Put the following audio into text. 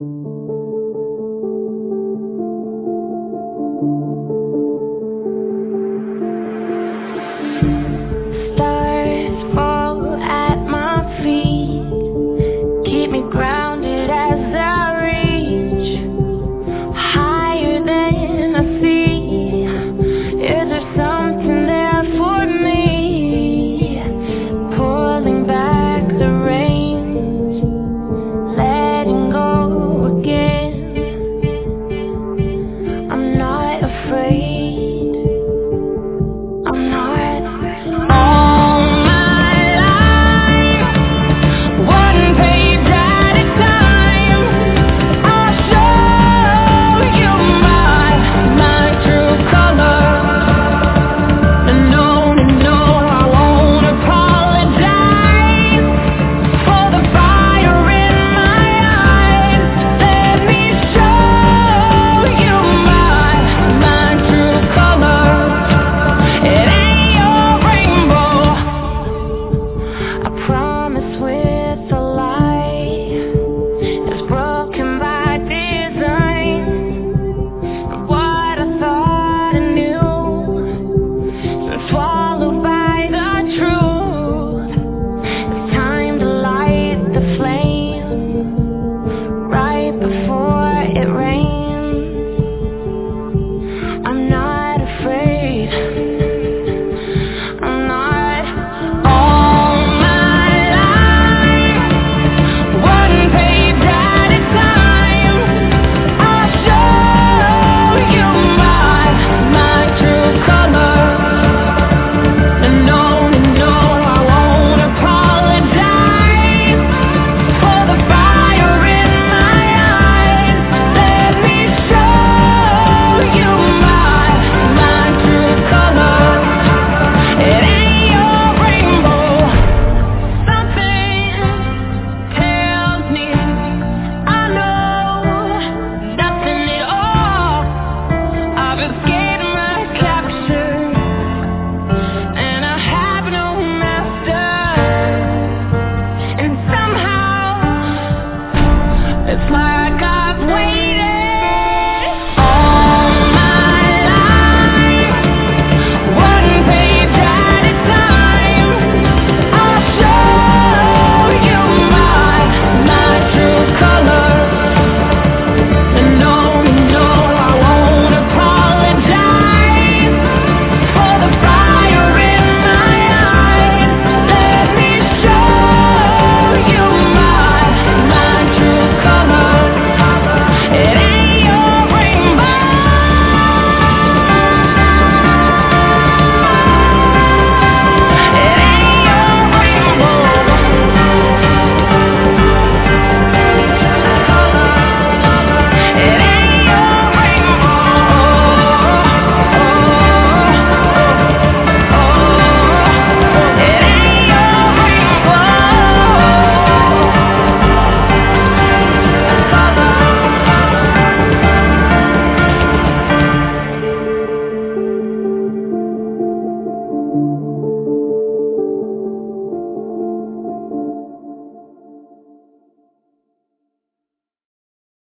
Stars fall at my feet, keep me grounded as I reach higher than I see. Is there something there for me? Pulling back the reins, letting go again. I'm not afraid. I'm not. All my life, one page at a time, I'll show you my true colors. No, I won't apologize for the fire in my eyes. Let me show you my true colors. It ain't your rainbow, I promise, with a lie. It's broken by design. What I thought I knew, been swallowed by the truth. It's time to light the flame right before it rains. I'm not afraid. I'm not. All my life, one page at a time, I'll show you my true colors. No, I won't apologize for the fire in my eyes. Let me show you my true colors. It ain't your rainbow. Something tells me I know nothing at all. I've escaped my capture, and I have no master. And somehow it's like